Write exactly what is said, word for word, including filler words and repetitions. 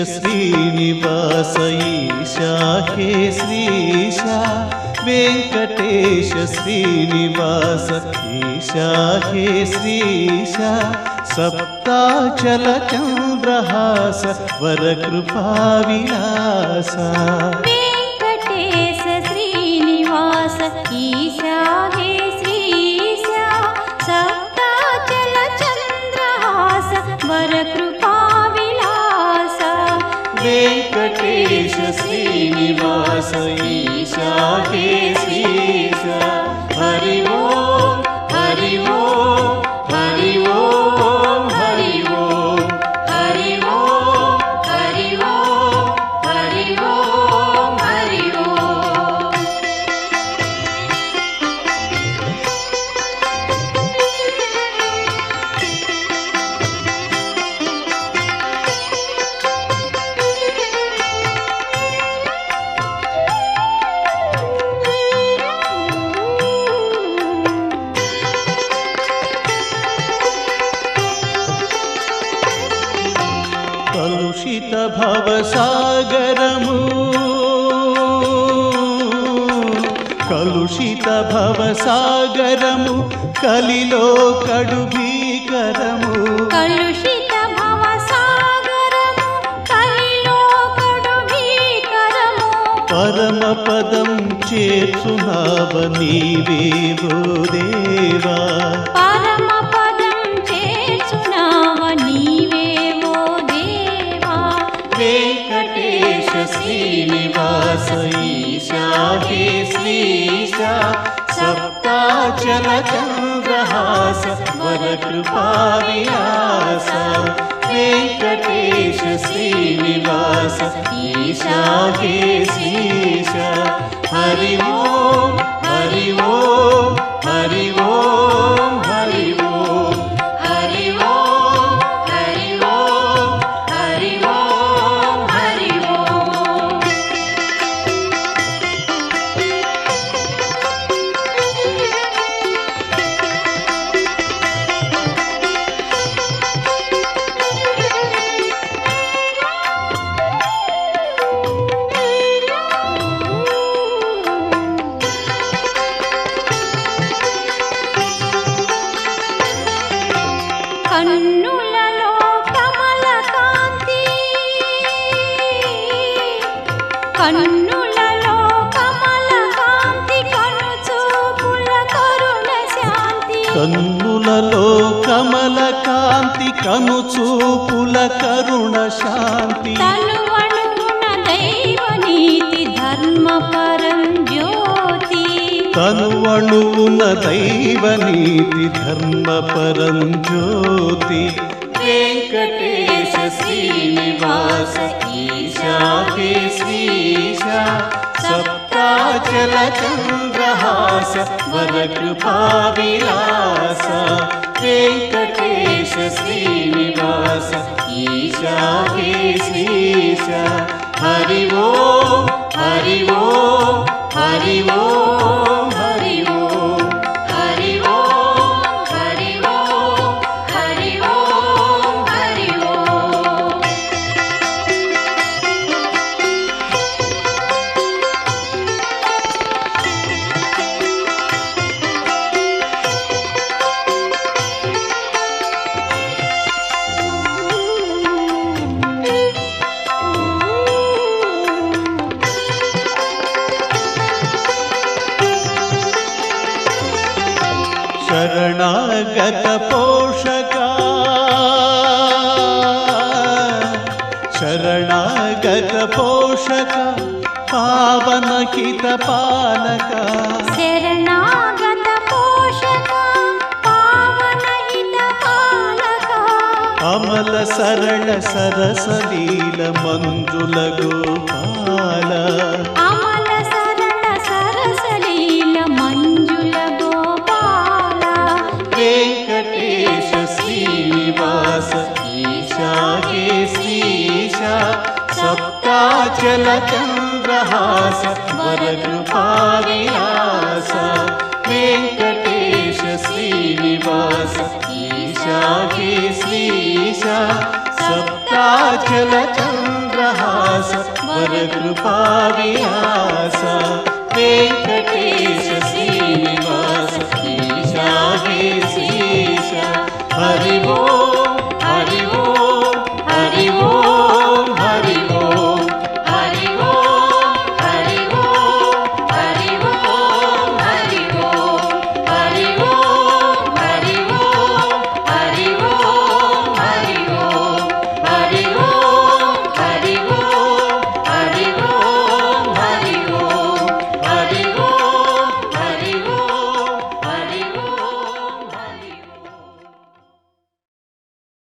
श्रीनिवास ईशा हे श्रीशा वेंकटेश श्रीनिवास ईशा हे श्रीशा सप्ताचल चंद्रहास वरकृपा विलासा वेंकटेश श्रीनिवास ईशा हे श्रीशा सप्ताचल चंद्रहास वरकृपा विलासा वेंकटेश श्रीनिवास ईशा हे श्रीशा हरि ओम हरि ओम हरि ओम हरि ओम हरि ओम हरि ओम हरि ओम हरि ओम कलुषित भवसागरमु कलुषित भवसागरमु कलिलो कಡು भीकरमु कलुषित भवसागरमु कलिलो कಡು भीकरमु परम पदं చేర్చునావ నీవేవో దేవా परम पदं చేర్చునావ నీవేవో దేవా वेंकटेश श्रीनिवास ईशा हे श्रीशा सप्ताचल चंद्रहास वरकृपा विलासा वेंकटेश श्रीनिवास ईशा हे श्रीशा हरि ओम हरि ओम हरि ओम हरि ओम हरि ओम हरि ओम हरि ओम हरि ओम కన్నులలో కమల కాంతి కన్నులలో కమల కాంతి కనుచూపుల కరుణ శాంతి కన్నులలో కమల కాంతి కనుచూపుల కరుణ శాంతి తనువణుగుణ దైవ నీతి ధర్మ పరం జ్యోతి తనువణువున దైవ నీతి ధర్మ పరం జ్యోతి వెంకటేశ శ్రీనివాస ఈశా హే శ్రీశా సప్తాచల చంద్రహాస వరకృపా విలాస వెంకటేశ శ్రీనివాస ఈశా హే శ్రీశా హరి ఓం హరి ఓం హరి ఓం హరి ఓం హరి ఓం హరి ఓం హరి ఓం హరి ఓం शरणागत पोषका शरणागत पोषका पावन हित पालका శరణాగత పోషక పావన హిత పాలక अमल सरल सरस लील मंजुल गोपाल అమల సరళ సరసలీల మంజుల గోపాల वेंकटेश श्रीनिवास ईशा हे श्रीशा सप्ताचल चंद्रहास वरकृपा विलास वेंकटेश श्रीनिवास ईशा हे श्रीशा सप्ताचल चंद्र चन्द्रहास वरकृपा विलास वेङ्कटेश श्रीनिवास ईशा हे श्रीश हरि बोल।